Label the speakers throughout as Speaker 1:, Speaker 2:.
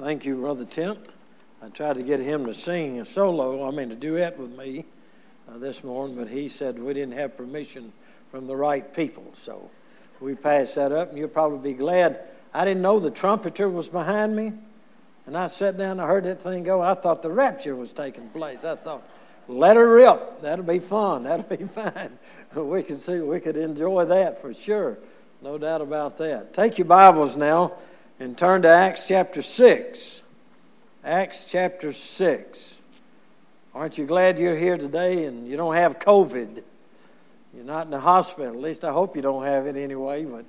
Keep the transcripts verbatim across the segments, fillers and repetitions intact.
Speaker 1: Thank you, Brother Tent. I tried to get him to sing a solo, I mean a duet with me uh, this morning, but he said we didn't have permission from the right people. So we passed that up, and you'll probably be glad. I didn't know the trumpeter was behind me, and I sat down and I heard that thing go. I thought the rapture was taking place. I thought, let her rip. That'll be fun. That'll be fine. We could see, we could enjoy that for sure. No doubt about that. Take your Bibles now and turn to Acts chapter six. Acts chapter six. Aren't you glad you're here today and you don't have COVID? You're not in the hospital. At least I hope you don't have it anyway. But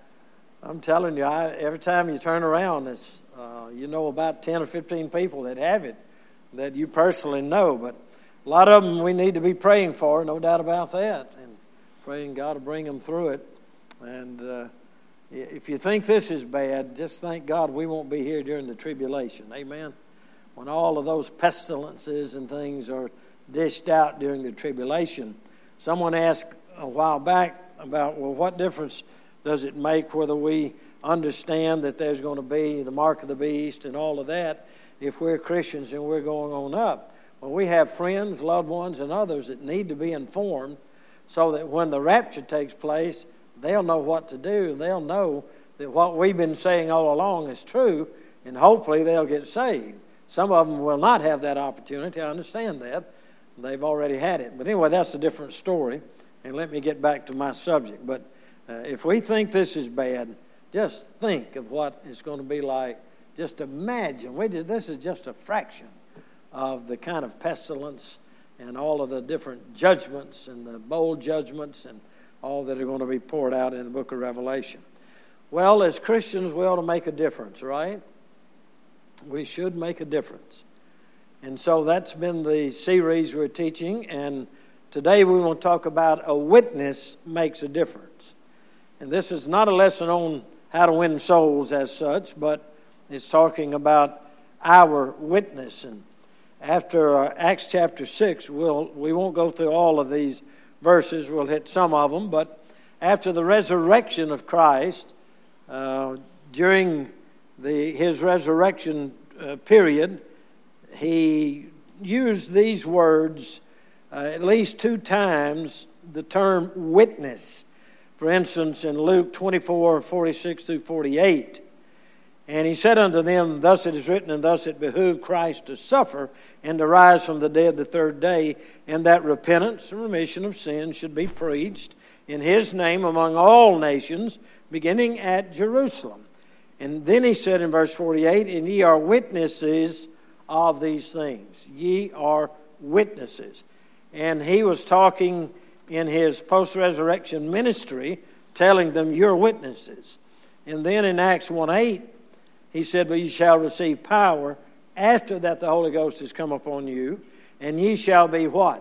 Speaker 1: I'm telling you, I, every time you turn around, it's, uh, you know about ten or fifteen people that have it that you personally know. But a lot of them we need to be praying for, no doubt about that. And praying God to bring them through it. And uh, if you think this is bad, just thank God we won't be here during the tribulation. Amen? When all of those pestilences and things are dished out during the tribulation. Someone asked a while back about, well, what difference does it make whether we understand that there's going to be the mark of the beast and all of that if we're Christians and we're going on up? Well, we have friends, loved ones, and others that need to be informed so that when the rapture takes place, they'll know what to do. They'll know that what we've been saying all along is true, and hopefully they'll get saved. Some of them will not have that opportunity. I understand that. They've already had it. But anyway, that's a different story. And let me get back to my subject. But uh, if we think this is bad, just think of what it's going to be like. Just imagine. We just, this is just a fraction of the kind of pestilence and all of the different judgments and the bold judgments and all that are going to be poured out in the book of Revelation. Well, as Christians, we ought to make a difference, right? We should make a difference. And so that's been the series we're teaching, and today we want to talk about a witness makes a difference. And this is not a lesson on how to win souls as such, but it's talking about our witness. And after uh, Acts chapter six, we'll, we won't go through all of these verses, we'll hit some of them, but after the resurrection of Christ, uh, during the his resurrection uh, period, he used these words uh, at least two times, the term witness. For instance, in Luke twenty-four, forty-six through forty-eight, and he said unto them, thus it is written, and thus it behooved Christ to suffer and to rise from the dead the third day, and that repentance and remission of sins should be preached in his name among all nations, beginning at Jerusalem. And then he said in verse forty-eight, and ye are witnesses of these things. Ye are witnesses. And he was talking in his post-resurrection ministry, telling them, you're witnesses. And then in Acts one eight, he said, but ye shall receive power after that the Holy Ghost has come upon you, and ye shall be what?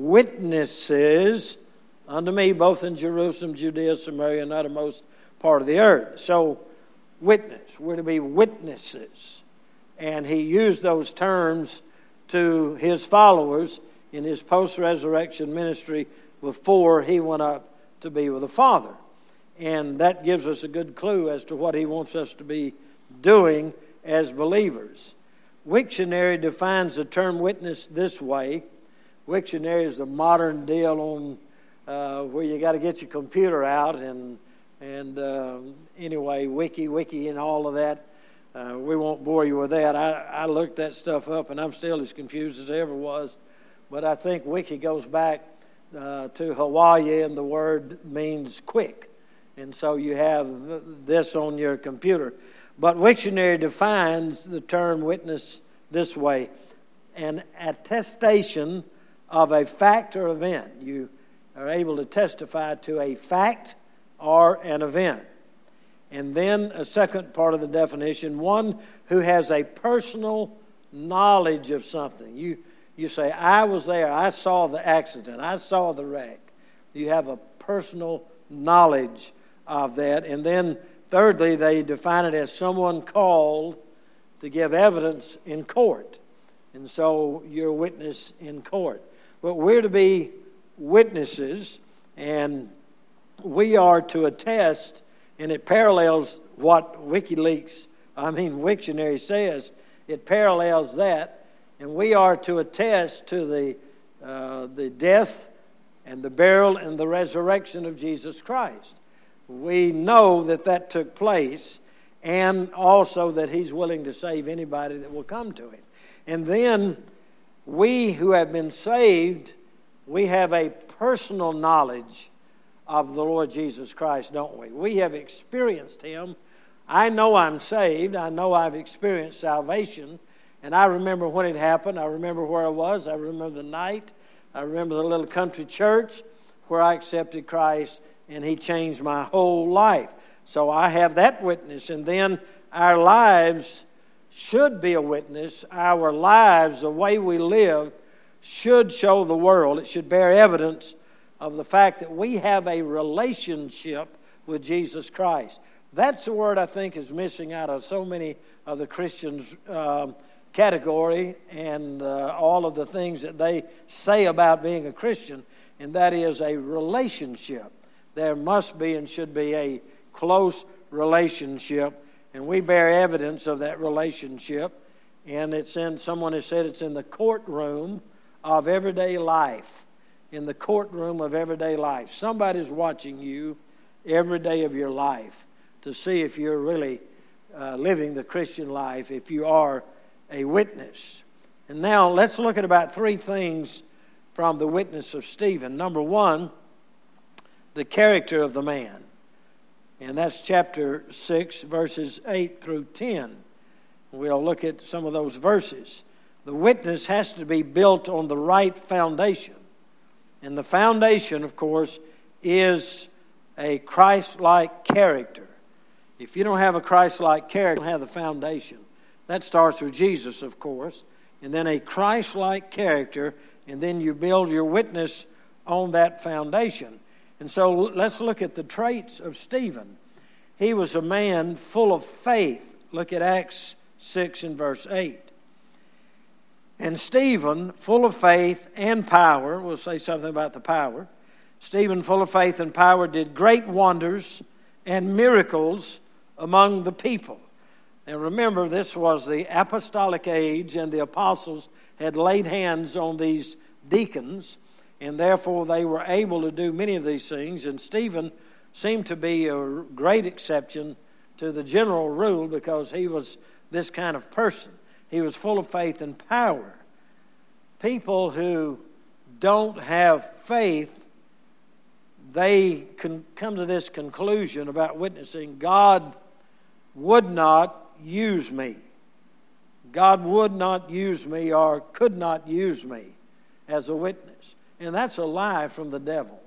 Speaker 1: Witnesses unto me, both in Jerusalem, Judea, Samaria, and uttermost part of the earth. So, witness. We're to be witnesses. And he used those terms to his followers in his post-resurrection ministry before he went up to be with the Father. And that gives us a good clue as to what he wants us to be doing as believers. Wiktionary defines the term witness this way. Wiktionary is the modern deal on uh, where you got to get your computer out and and uh, anyway, wiki, wiki, and all of that. Uh, we won't bore you with that. I, I looked that stuff up, and I'm still as confused as I ever was. But I think wiki goes back uh, to Hawaii, and the word means quick. And so you have this on your computer. But Wiktionary defines the term witness this way: an attestation of a fact or event. You are able to testify to a fact or an event. And then a second part of the definition, one who has a personal knowledge of something. You, you say, I was there, I saw the accident, I saw the wreck. You have a personal knowledge of that. And then thirdly, they define it as someone called to give evidence in court. And so you're a witness in court. But we're to be witnesses, and we are to attest, and it parallels what WikiLeaks I mean, Wiktionary says it parallels that, and we are to attest to the uh, the death and the burial and the resurrection of Jesus Christ. We know that that took place, and also that He's willing to save anybody that will come to Him. And then we who have been saved, we have a personal knowledge of the Lord Jesus Christ, don't we? We have experienced Him. I know I'm saved. I know I've experienced salvation. And I remember when it happened. I remember where I was. I remember the night. I remember the little country church where I accepted Christ, and He changed my whole life. So I have that witness. And then our lives should be a witness. Our lives, the way we live, should show the world. It should bear evidence of the fact that we have a relationship with Jesus Christ. That's the word I think is missing out of so many of the Christians' um, category and uh, all of the things that they say about being a Christian, and that is a relationship. There must be and should be a close relationship, and we bear evidence of that relationship, and it's in, someone has said it's in the courtroom of everyday life. In the courtroom of everyday life. Somebody's watching you every day of your life to see if you're really uh, living the Christian life, if you are a witness. And now let's look at about three things from the witness of Stephen. Number one, the character of the man. And that's chapter six, verses eight through ten. We'll look at some of those verses. The witness has to be built on the right foundation. And the foundation, of course, is a Christ-like character. If you don't have a Christ-like character, you don't have the foundation. That starts with Jesus, of course, and then a Christ-like character, and then you build your witness on that foundation. And so let's look at the traits of Stephen. He was a man full of faith. Look at Acts six and verse eight. And Stephen, full of faith and power, we'll say something about the power. Stephen, full of faith and power, did great wonders and miracles among the people. Now remember, this was the apostolic age, and the apostles had laid hands on these deacons, and therefore they were able to do many of these things. And Stephen seemed to be a great exception to the general rule because he was this kind of person. He was full of faith and power. People who don't have faith, they can come to this conclusion about witnessing: God would not use me. God would not use me or could not use me as a witness. And that's a lie from the devil.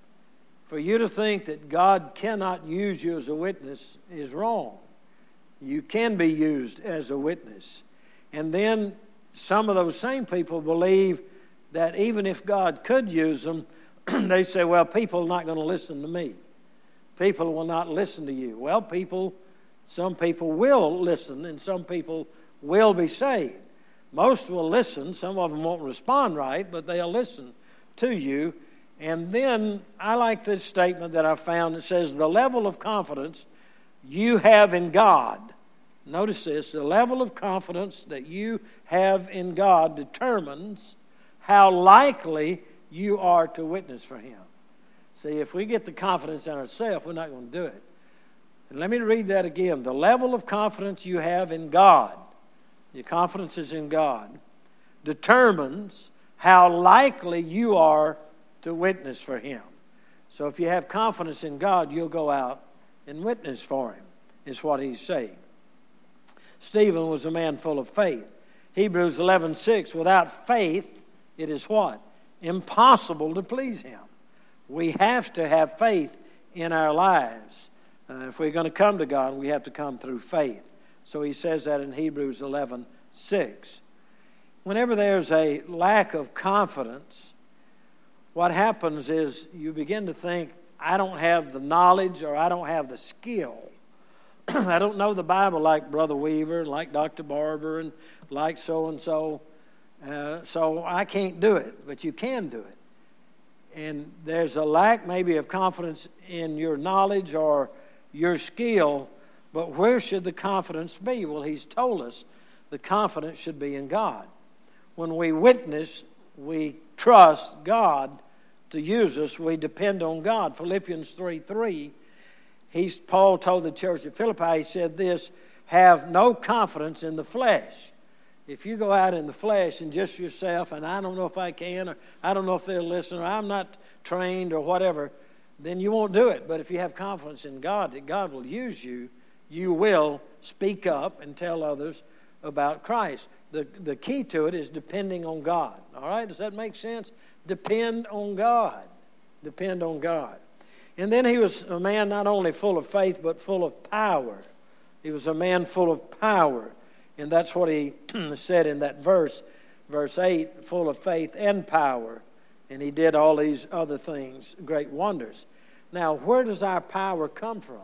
Speaker 1: For you to think that God cannot use you as a witness is wrong. You can be used as a witness. And then some of those same people believe that even if God could use them, they say, well, people are not going to listen to me. People will not listen to you. Well, people, some people will listen, and some people will be saved. Most will listen. Some of them won't respond right, but they'll listen to you. And then I like this statement that I found. It says, the level of confidence you have in God. Notice this. The level of confidence that you have in God determines how likely you are to witness for Him. See, if we get the confidence in ourselves, we're not going to do it. And let me read that again. The level of confidence you have in God, your confidence is in God, determines how likely you are to witness for Him. So if you have confidence in God, you'll go out and witness for Him, is what he's saying. Stephen was a man full of faith. Hebrews eleven six, without faith, it is what? Impossible to please Him. We have to have faith in our lives. Uh, if we're going to come to God, we have to come through faith. So he says that in Hebrews eleven six. Whenever there's a lack of confidence, what happens is you begin to think, I don't have the knowledge or I don't have the skill. I don't know the Bible like Brother Weaver, like Doctor Barber, and like so-and-so. Uh, so I can't do it, but you can do it. And there's a lack maybe of confidence in your knowledge or your skill, But where should the confidence be? Well, he's told us the confidence should be in God. When we witness, we trust God to use us. We depend on God. Philippians three three, he's, Paul told the church at Philippi, he said this, have no confidence in the flesh. If you go out in the flesh and just yourself, and I don't know if I can, or I don't know if they'll listen, or I'm not trained or whatever, then you won't do it. But if you have confidence in God, that God will use you, you will speak up and tell others about Christ. The, the key to it is depending on God. All right? Does that make sense? Depend on God. Depend on God. And then he was a man not only full of faith, but full of power. He was a man full of power. And that's what he said in that verse, verse eight, full of faith and power. And he did all these other things, great wonders. Now, where does our power come from?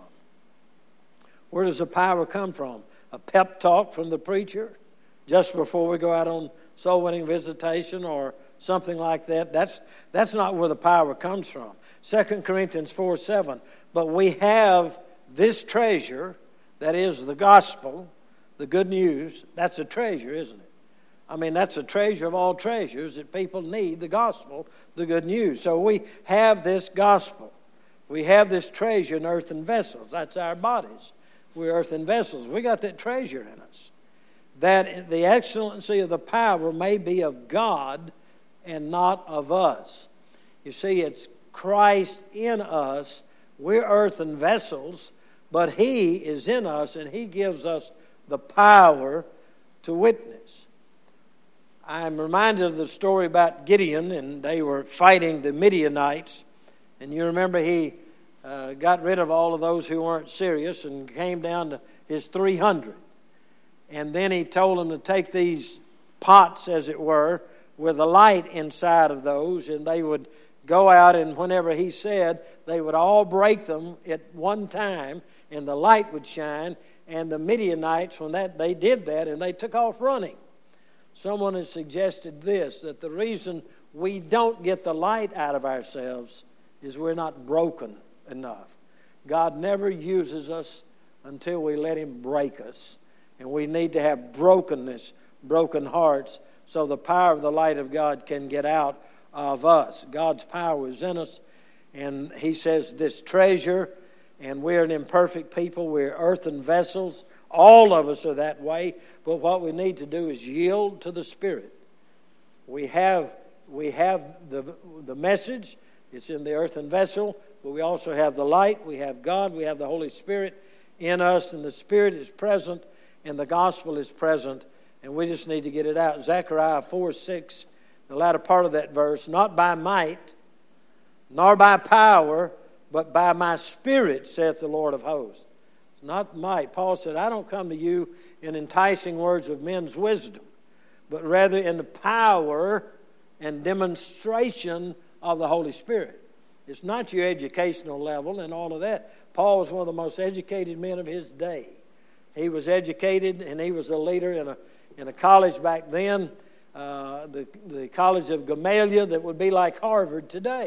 Speaker 1: Where does the power come from? A pep talk from the preacher just before we go out on soul-winning visitation or something like that? That's, that's not where the power comes from. Second Corinthians four seven, but we have this treasure, that is the gospel, the good news. That's a treasure, isn't it? I mean, that's a treasure of all treasures that people need, the gospel, the good news. So we have this gospel. We have this treasure in earthen vessels. That's our bodies. We're earthen vessels. We got that treasure in us. That the excellency of the power may be of God and not of us. You see, it's Christ in us. We're earthen vessels, but He is in us, and He gives us the power to witness. I'm reminded of the story about Gideon, and they were fighting the Midianites. And you remember he uh, got rid of all of those who weren't serious and came down to his three hundred. And then he told them to take these pots, as it were, with a light inside of those, and they would go out, and whenever he said, they would all break them at one time, and the light would shine. And the Midianites, when that they did that, and they took off running. Someone has suggested this, that the reason we don't get the light out of ourselves is we're not broken enough. God never uses us until we let Him break us. And we need to have brokenness, broken hearts, so the power of the light of God can get out of us. God's power is in us. And He says this treasure, and we're an imperfect people. We're earthen vessels. All of us are that way. But what we need to do is yield to the Spirit. We have we have the the message. It's in the earthen vessel. But we also have the light. We have God. We have the Holy Spirit in us. And the Spirit is present. And the gospel is present. And we just need to get it out. Zechariah four six, the latter part of that verse. Not by might, nor by power, but by my Spirit, saith the Lord of hosts. It's not might. Paul said, I don't come to you in enticing words of men's wisdom, but rather in the power and demonstration of the Holy Spirit. It's not your educational level and all of that. Paul was one of the most educated men of his day. He was educated, and he was a leader in a in a college back then, uh, the, the College of Gamaliel, that would be like Harvard today.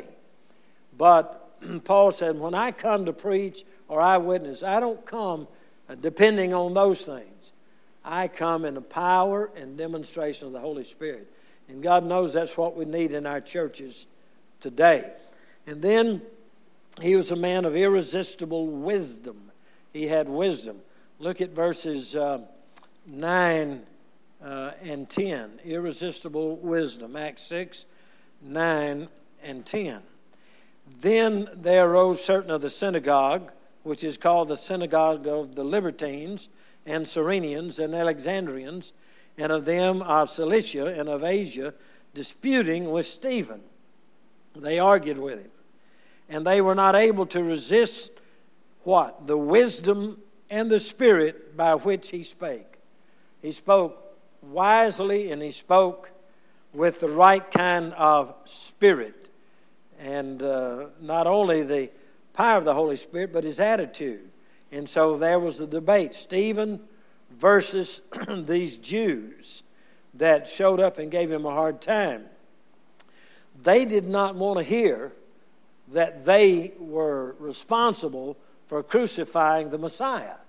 Speaker 1: But Paul said, when I come to preach or I witness, I don't come depending on those things. I come in the power and demonstration of the Holy Spirit. And God knows that's what we need in our churches today. And then he was a man of irresistible wisdom. He had wisdom. Look at verses uh, nine uh, and ten. Irresistible wisdom. Acts six, nine, and ten. Then there arose certain of the synagogue, which is called the synagogue of the Libertines, and Cyrenians, and Alexandrians, and of them of Cilicia and of Asia, disputing with Stephen. They argued with him. And they were not able to resist what? The wisdom and the spirit by which he spake. He spoke wisely, and he spoke with the right kind of spirit. And uh, not only the power of the Holy Spirit, but his attitude. And so there was the debate. Stephen versus these Jews that showed up and gave him a hard time. They did not want to hear that they were responsible for crucifying the Messiah.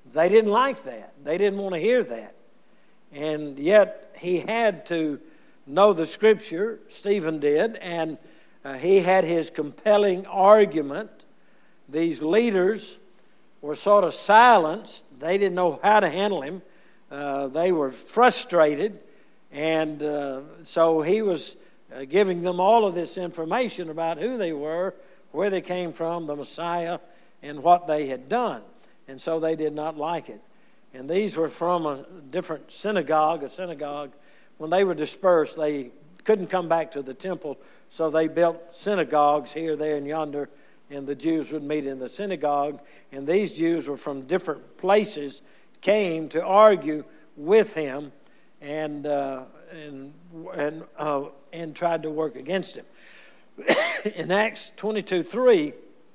Speaker 1: They didn't like that. They didn't want to hear that. And yet he had to know the Scripture, Stephen did, and uh, he had his compelling argument. These leaders were sort of silenced. They didn't know how to handle him. Uh, they were frustrated. And uh, so he was uh, giving them all of this information about who they were, where they came from, the Messiah, and what they had done. And so they did not like it. And these were from a different synagogue, a synagogue. When they were dispersed, they couldn't come back to the temple, so they built synagogues here, there, and yonder, and the Jews would meet in the synagogue. And these Jews were from different places, came to argue with him and uh, and and uh, and tried to work against him. In Acts twenty-two three,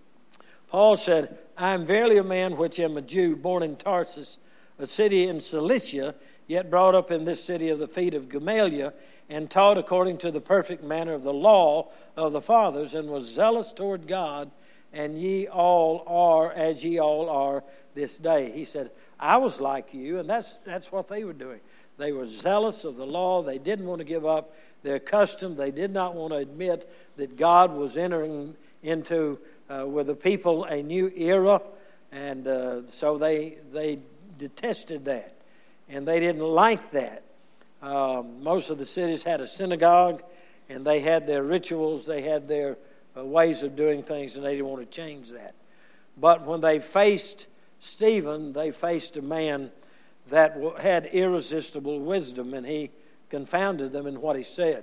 Speaker 1: Paul said, I am verily a man which am a Jew, born in Tarsus, a city in Cilicia, yet brought up in this city of the feet of Gamaliel, and taught according to the perfect manner of the law of the fathers, and was zealous toward God, and ye all are as ye all are this day. He said, I was like you, and that's that's what they were doing. They were zealous of the law. They didn't want to give up their custom. They did not want to admit that God was entering into, uh, with the people, a new era, and uh, so they they detested that, and they didn't like that. Um, most of the cities had a synagogue, and they had their rituals, they had their uh, ways of doing things, and they didn't want to change that. But when they faced Stephen, they faced a man that had irresistible wisdom, and he confounded them in what he said.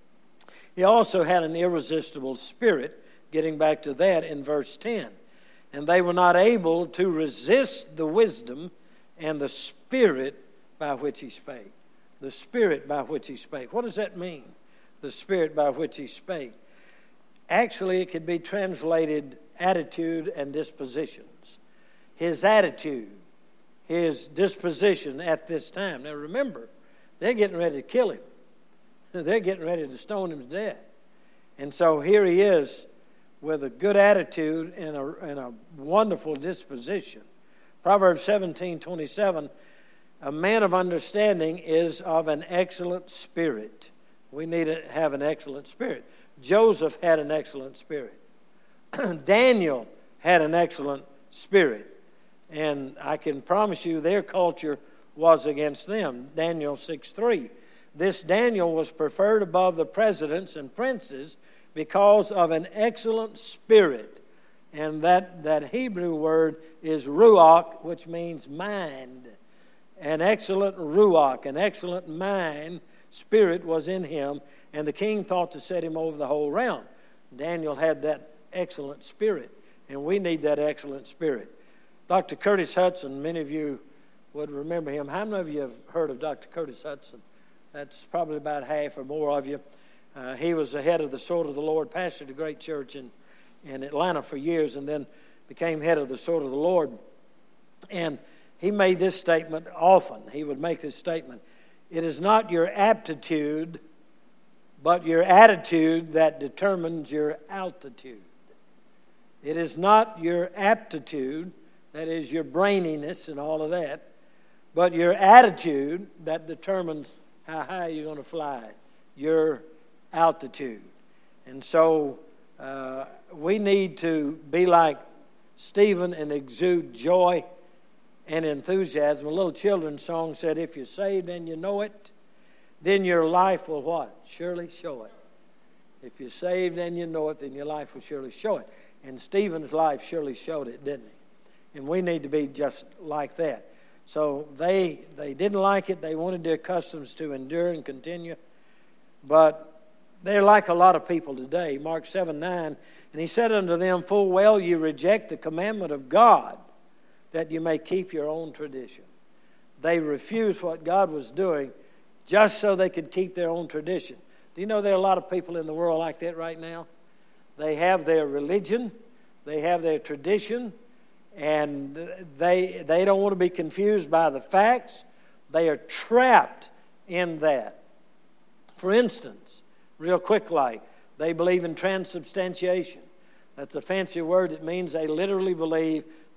Speaker 1: He also had an irresistible spirit, getting back to that in verse ten. And they were not able to resist the wisdom and the spirit by which he spake. The spirit by which he spake. What does that mean? The spirit by which he spake. Actually, it could be translated attitude and dispositions. His attitude, his disposition at this time. Now remember, they're getting ready to kill him. They're getting ready to stone him to death. And so here he is with a good attitude and a, and a wonderful disposition. Proverbs seventeen twenty-seven, a man of understanding is of an excellent spirit. We need to have an excellent spirit. Joseph had an excellent spirit. Daniel had an excellent spirit. And I can promise you their culture was against them. Daniel six three. This Daniel was preferred above the presidents and princes because of an excellent spirit. And that, that Hebrew word is ruach, which means mind. An excellent ruach, an excellent mind, spirit was in him. And the king thought to set him over the whole realm. Daniel had that excellent spirit. And we need that excellent spirit. Doctor Curtis Hudson, many of you would remember him. How many of you have heard of Doctor Curtis Hudson? That's probably about half or more of you. Uh, he was the head of the Sword of the Lord, pastored a great church in, in Atlanta for years, and then became head of the Sword of the Lord. And he made this statement often. He would make this statement. It is not your aptitude, but your attitude that determines your altitude. It is not your aptitude, that is your braininess and all of that, but your attitude that determines how high you're going to fly, your altitude. And so uh, we need to be like Stephen and exude joy and enthusiasm. A little children's song said, if you're saved and you know it, then your life will what? Surely show it. If you're saved and you know it, then your life will surely show it. And Stephen's life surely showed it, didn't he? And we need to be just like that. So they they didn't like it. They wanted their customs to endure and continue. But they're like a lot of people today. Mark seven nine, and he said unto them, full well you reject the commandment of God, that you may keep your own tradition. They refused what God was doing just so they could keep their own tradition. Do you know there are a lot of people in the world like that right now? They have their religion, they have their tradition, and they they don't want to be confused by the facts. They are trapped in that. For instance, real quick like, they believe in transubstantiation. That's a fancy word that means they literally believe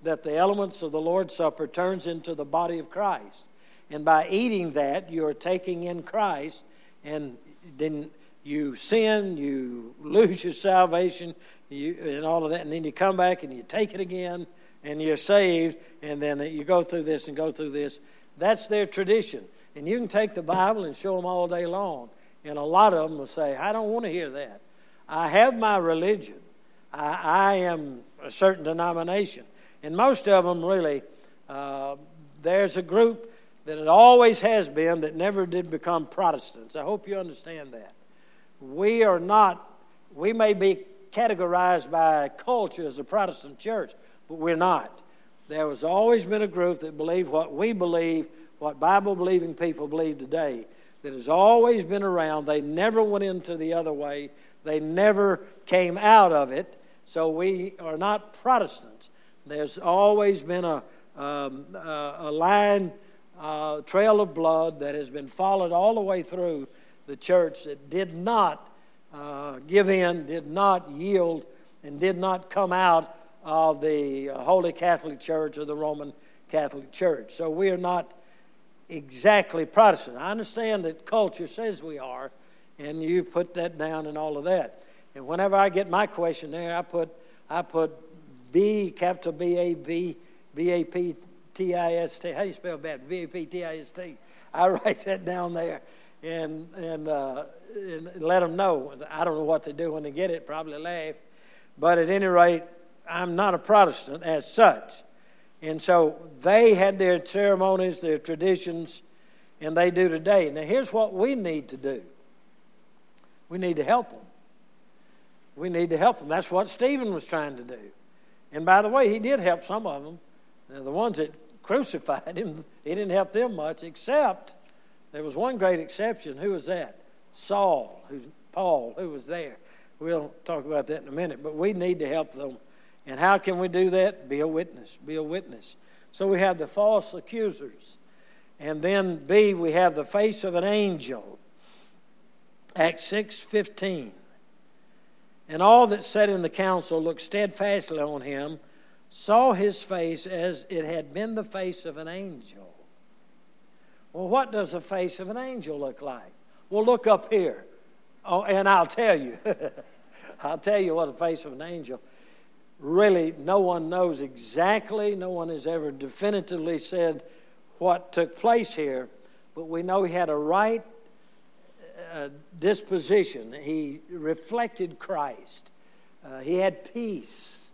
Speaker 1: that the elements of the Lord's Supper turns into the body of Christ. And by eating that, you're taking in Christ, and then you sin, you lose your salvation, you, and all of that, and then you come back and you take it again, and you're saved, and then you go through this and go through this. That's their tradition. And you can take the Bible and show them all day long, and a lot of them will say, I don't want to hear that. I have my religion. I, I am a certain denomination. And most of them really, uh, there's a group that it always has been that never did become Protestants. I hope you understand that. We are not, we may be categorized by culture as a Protestant church, but we're not. There has always been a group that believed what we believe, what Bible-believing people believe today, that has always been around. They never went into the other way. They never came out of it. So we are not Protestants. There's always been a, um, a, a line, uh, trail of blood that has been followed all the way through the church that did not uh, give in, did not yield, and did not come out of the Holy Catholic Church or the Roman Catholic Church. So we are not exactly Protestant. I understand that culture says we are, and you put that down and all of that. And whenever I get my question there, I put I put B, capital B A B, B A P T I S T. How do you spell that? B A P T I S T. I write that down there and and, uh, and let them know. I don't know what they do when they get it, probably laugh. But at any rate, I'm not a Protestant as such. And so they had their ceremonies, their traditions, and they do today. Now here's what we need to do. We need to help them. We need to help them. That's what Stephen was trying to do. And by the way, he did help some of them. Now, the ones that crucified him, he didn't help them much, except there was one great exception. Who was that? Saul, who's Paul, who was there. We'll talk about that in a minute. But we need to help them. And how can we do that? Be a witness. Be a witness. So we have the false accusers. And then B, we have the face of an angel. Acts six fifteen. And all that sat in the council looked steadfastly on him, saw his face as it had been the face of an angel. Well, what does the face of an angel look like? Well, look up here. Oh, and I'll tell you. I'll tell you what the face of an angel. Really, no one knows exactly. No one has ever definitively said what took place here. But we know he had a right Uh, disposition. He reflected Christ. Uh, he had peace,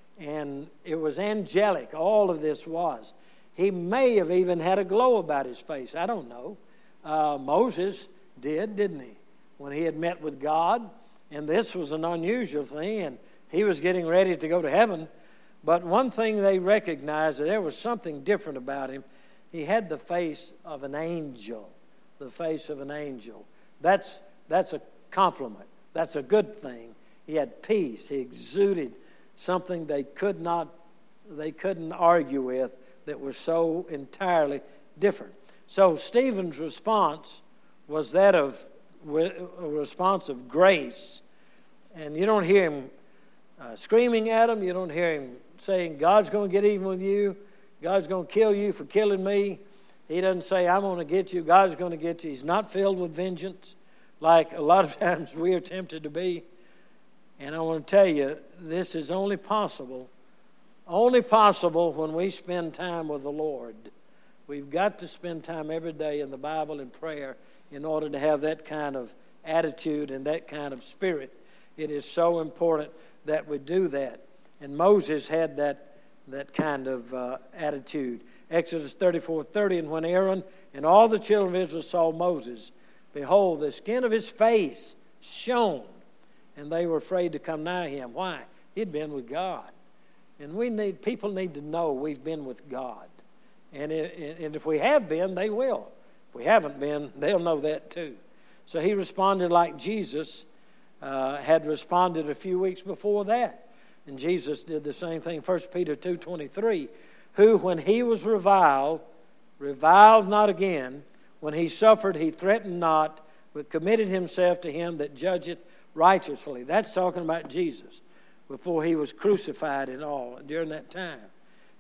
Speaker 1: and it was angelic. All of this was. He may have even had a glow about his face. I don't know. Uh, Moses did, didn't he? When he had met with God, and this was an unusual thing, and he was getting ready to go to heaven. But one thing they recognized, that there was something different about him. He had the face of an angel. The face of an angel. That's that's a compliment. That's a good thing. He had peace. He exuded something they could not, they couldn't argue with, that was so entirely different. So Stephen's response was that of a response of grace, and you don't hear him uh, screaming at him. You don't hear him saying, "God's going to get even with you. God's going to kill you for killing me." He doesn't say, "I'm going to get you. God's going to get you." He's not filled with vengeance like a lot of times we are tempted to be. And I want to tell you, this is only possible, only possible when we spend time with the Lord. We've got to spend time every day in the Bible and prayer in order to have that kind of attitude and that kind of spirit. It is so important that we do that. And Moses had that, that kind of uh, attitude. Exodus thirty-four thirty, and when Aaron and all the children of Israel saw Moses, behold, the skin of his face shone, and they were afraid to come nigh him. Why? He'd been with God. And we need people need to know we've been with God. And, it, and if we have been, they will. If we haven't been, they'll know that too. So he responded like Jesus uh, had responded a few weeks before that. And Jesus did the same thing. First Peter two twenty-three, who when he was reviled, reviled not again. When he suffered, he threatened not, but committed himself to him that judgeth righteously. That's talking about Jesus before he was crucified and all during that time.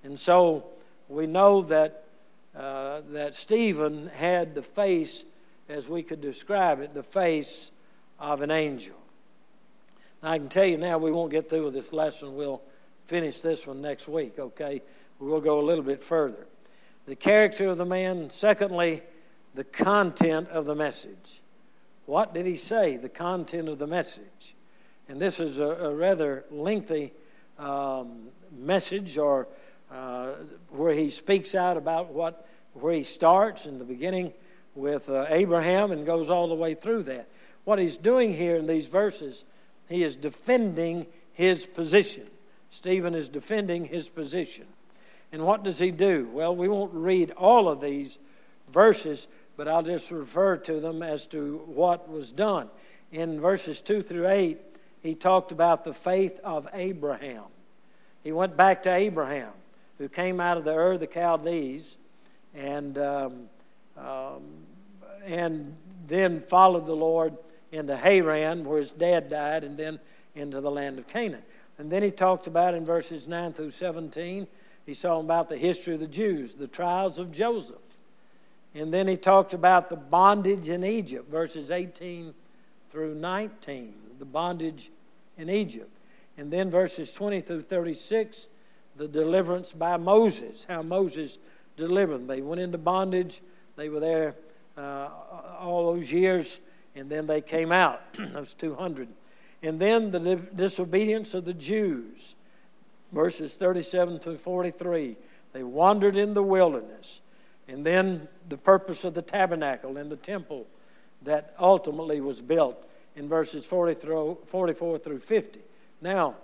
Speaker 1: And so we know that uh, that Stephen had the face, as we could describe it, the face of an angel. Now, I can tell you now, we won't get through with this lesson. We'll finish this one next week, okay? We'll go a little bit further. The character of the man. Secondly, the content of the message. What did he say? The content of the message. And this is a, a rather lengthy um, message, or uh, where he speaks out about what where he starts in the beginning with uh, Abraham and goes all the way through that. What he's doing here in these verses, he is defending his position. Stephen is defending his position. And what does he do? Well, we won't read all of these verses, but I'll just refer to them as to what was done. In verses two through eight, he talked about the faith of Abraham. He went back to Abraham, who came out of the Ur of the Chaldees, and um, um, and then followed the Lord into Haran, where his dad died, and then into the land of Canaan. And then he talked about in verses nine through seventeen, he saw about the history of the Jews, the trials of Joseph. And then he talked about the bondage in Egypt, verses eighteen through nineteen, the bondage in Egypt. And then verses twenty through thirty-six, the deliverance by Moses, how Moses delivered them. They went into bondage, they were there uh, all those years, and then they came out, those two hundred. And then the disobedience of the Jews, verses thirty-seven through forty-three. They wandered in the wilderness. And then the purpose of the tabernacle and the temple that ultimately was built in verses forty-four through fifty. Now,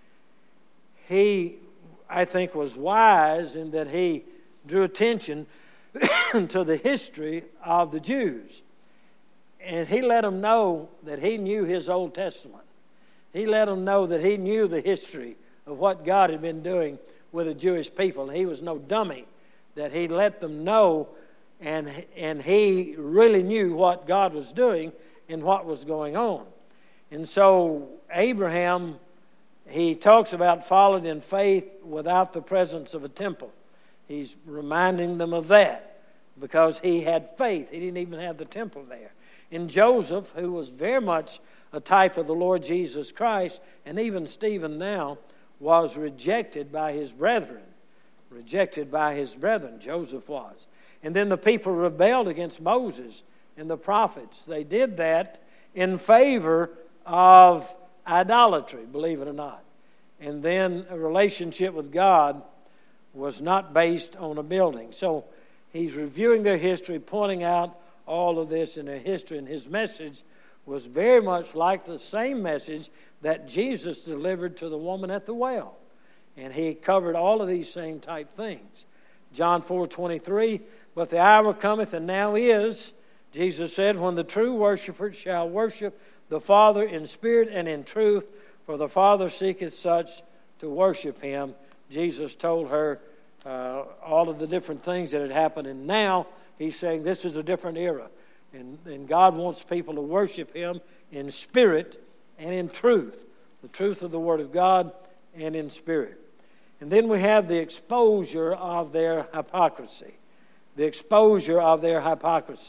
Speaker 1: he, I think, was wise in that he drew attention to the history of the Jews. And he let them know that he knew his Old Testament. He let them know that he knew the history of what God had been doing with the Jewish people. And he was no dummy, that he let them know, and, and he really knew what God was doing and what was going on. And so Abraham, he talks about followed in faith without the presence of a temple. He's reminding them of that because he had faith. He didn't even have the temple there. And Joseph, who was very much a type of the Lord Jesus Christ, and even Stephen now, was rejected by his brethren. Rejected by his brethren, Joseph was. And then the people rebelled against Moses and the prophets. They did that in favor of idolatry, believe it or not. And then a relationship with God was not based on a building. So he's reviewing their history, pointing out all of this in their history, and his message was very much like the same message that Jesus delivered to the woman at the well. And he covered all of these same type things. John four twenty-three, but the hour cometh, and now is, Jesus said, when the true worshipers shall worship the Father in spirit and in truth, for the Father seeketh such to worship him. Jesus told her uh, all of the different things that had happened, and now he's saying this is a different era. And, and God wants people to worship him in spirit and in truth. The truth of the Word of God and in spirit. And then we have the exposure of their hypocrisy. The exposure of their hypocrisy.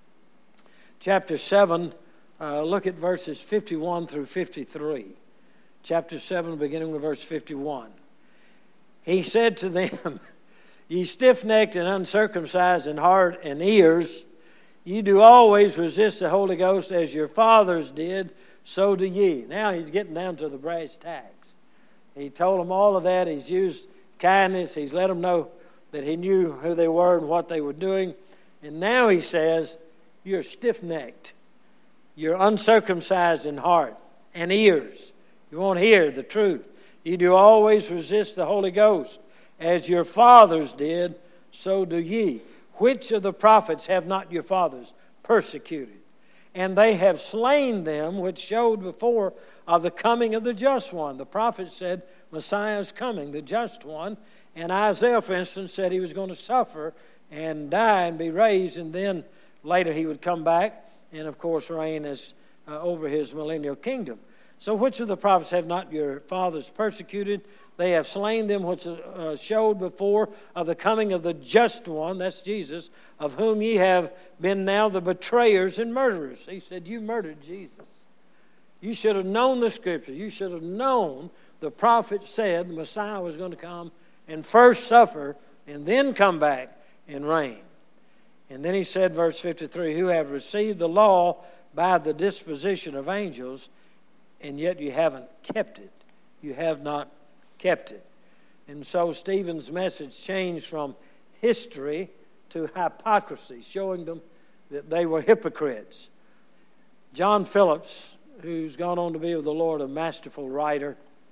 Speaker 1: Chapter seven, uh, look at verses fifty-one through fifty-three. Chapter seven, beginning with verse fifty-one. He said to them, ye stiff-necked and uncircumcised in heart and ears, ye do always resist the Holy Ghost as your fathers did, so do ye. Now he's getting down to the brass tacks. He told them all of that. He's used kindness. He's let them know that he knew who they were and what they were doing. And now he says, you're stiff-necked. You're uncircumcised in heart and ears. You won't hear the truth. You do always resist the Holy Ghost. As your fathers did, so do ye. Which of the prophets have not your fathers persecuted? And they have slain them which showed before of the coming of the just one. The prophet said, Messiah is coming, the just one. And Isaiah, for instance, said he was going to suffer and die and be raised, and then later he would come back and, of course, reign as uh, over his millennial kingdom. So which of the prophets have not your fathers persecuted? They have slain them which uh, showed before of the coming of the just one, that's Jesus, of whom ye have been now the betrayers and murderers. He said, you murdered Jesus. You should have known the Scripture. You should have known the prophet said the Messiah was going to come and first suffer and then come back and reign. And then he said, verse fifty-three, who have received the law by the disposition of angels, and yet you haven't kept it. You have not kept it. And so Stephen's message changed from history to hypocrisy, showing them that they were hypocrites. John Phillips, who's gone on to be with the Lord, a masterful writer.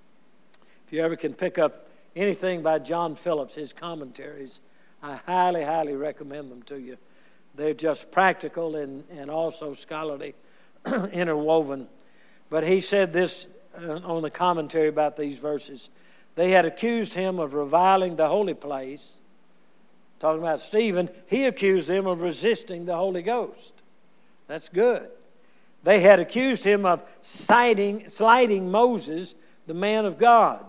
Speaker 1: If you ever can pick up anything by John Phillips, his commentaries, I highly, highly recommend them to you. They're just practical and, and also scholarly, interwoven. But he said this on the commentary about these verses. They had accused him of reviling the holy place. Talking about Stephen, he accused them of resisting the Holy Ghost. That's good. They had accused him of slighting, slighting Moses, the man of God.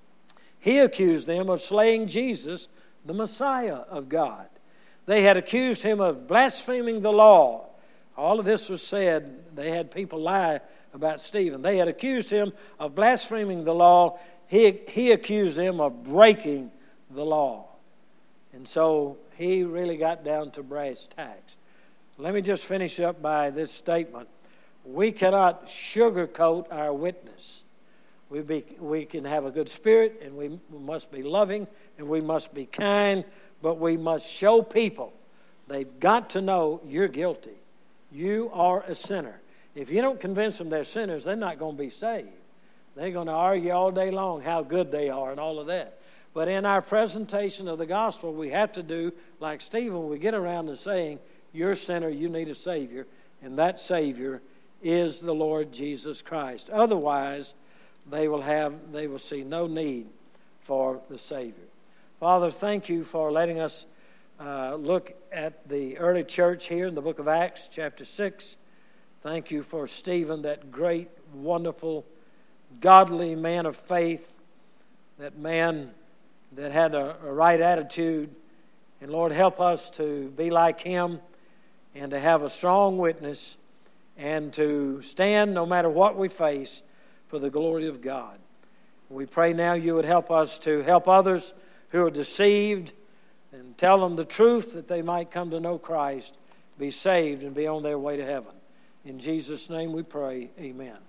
Speaker 1: He accused them of slaying Jesus, the Messiah of God. They had accused him of blaspheming the law. All of this was said. They had people lie about Stephen. They had accused him of blaspheming the law. He, he accused them of breaking the law. And so he really got down to brass tacks. Let me just finish up by this statement. We cannot sugarcoat our witness. We, be, we can have a good spirit, and we must be loving, and we must be kind, but we must show people they've got to know you're guilty. You are a sinner. If you don't convince them they're sinners, they're not going to be saved. They're going to argue all day long how good they are and all of that. But in our presentation of the gospel, we have to do like Stephen. We get around to saying, you're a sinner, you need a Savior, and that Savior is the Lord Jesus Christ. Otherwise, they will have, they will see no need for the Savior. Father, thank you for letting us uh, look at the early church here in the book of Acts, chapter six. Thank you for Stephen, that great, wonderful, godly man of faith, that man that had a, a right attitude. And Lord, help us to be like him and to have a strong witness and to stand no matter what we face for the glory of God. We pray now you would help us to help others who are deceived and tell them the truth that they might come to know Christ, be saved, and be on their way to heaven. In Jesus' name we pray, amen.